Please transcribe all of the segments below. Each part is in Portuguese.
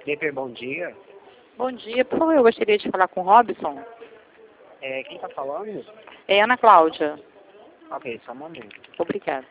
DP, bom dia. Bom dia, por favor, eu gostaria de falar com o Robson. Quem tá falando? É Ana Cláudia. Ok, só um momento. Obrigada.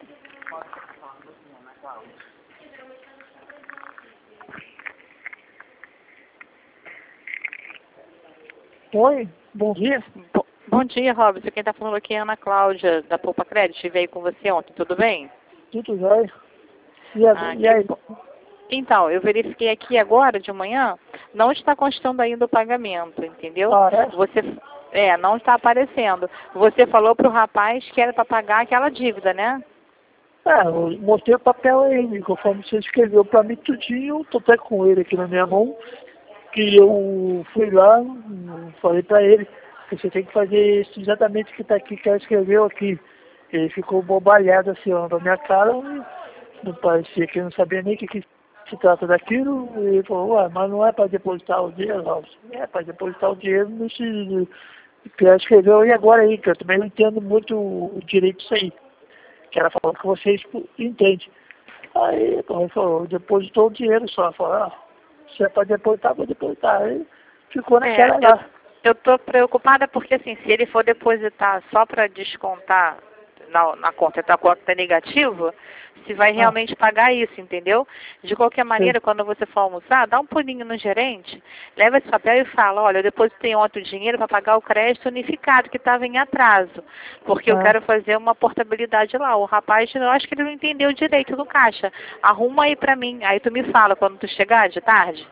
Oi, bom dia. Bom dia, Robson. Quem está falando aqui é Ana Cláudia, da Poupa Crédito. Veio com você ontem, tudo bem? Tudo jóia. E aí? Então, eu verifiquei aqui agora de manhã, não está constando ainda o pagamento, entendeu? Ah, é? Não está aparecendo. Você falou para o rapaz que era para pagar aquela dívida, né? Eu mostrei o papel aí, conforme você escreveu para mim tudinho, tô até com ele aqui na minha mão, que eu fui lá, falei para ele que você tem que fazer isso exatamente o que está aqui, que ela escreveu aqui. Ele ficou bobalhado assim, ó, na minha cara, não parecia que não sabia nem o que se trata daquilo, e ele falou, ué, mas não é para depositar o dinheiro, Robson, é para depositar o dinheiro nesse que ela escreveu aí agora aí, que eu também não entendo muito o direito disso aí. Que ela falou que vocês entendem. Aí, ele falou, depositou o dinheiro só. Falou, se é para depositar, vou depositar. Aí ficou naquela lá. Eu estou preocupada porque, assim, se ele for depositar só para descontar na conta, a conta está negativa, se vai realmente pagar isso, entendeu? De qualquer maneira, quando você for almoçar, dá um pulinho no gerente, leva esse papel e fala, olha, eu depositei ontem o dinheiro para pagar o crédito unificado que estava em atraso, porque eu quero fazer uma portabilidade lá. O rapaz, eu acho que ele não entendeu direito no caixa. Arruma aí para mim, aí tu me fala quando tu chegar de tarde.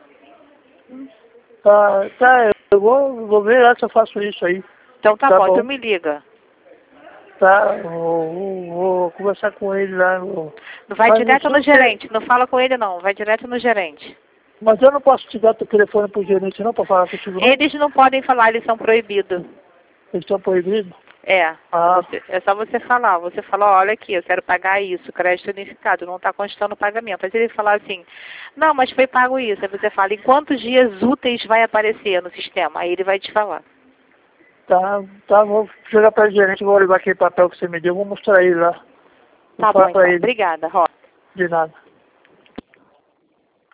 Eu vou ver lá se eu faço isso aí. Então tá bom, tu me liga. Tá, vou conversar com ele lá. Vai direto no gerente, não fala com ele não, vai direto no gerente. Mas eu não posso te dar o telefone pro gerente não, para falar contigo não? Eles não podem falar, eles são proibidos. Eles estão proibidos? É só você falar. Você fala, olha aqui, eu quero pagar isso, crédito unificado, não está constando o pagamento. Aí ele falar assim, não, mas foi pago isso. Aí você fala, em quantos dias úteis vai aparecer no sistema? Aí ele vai te falar. Tá, vou chegar para o gerente, vou levar aquele papel que você me deu, vou mostrar ele lá. Tá bom, então. Obrigada, Rosa. De nada.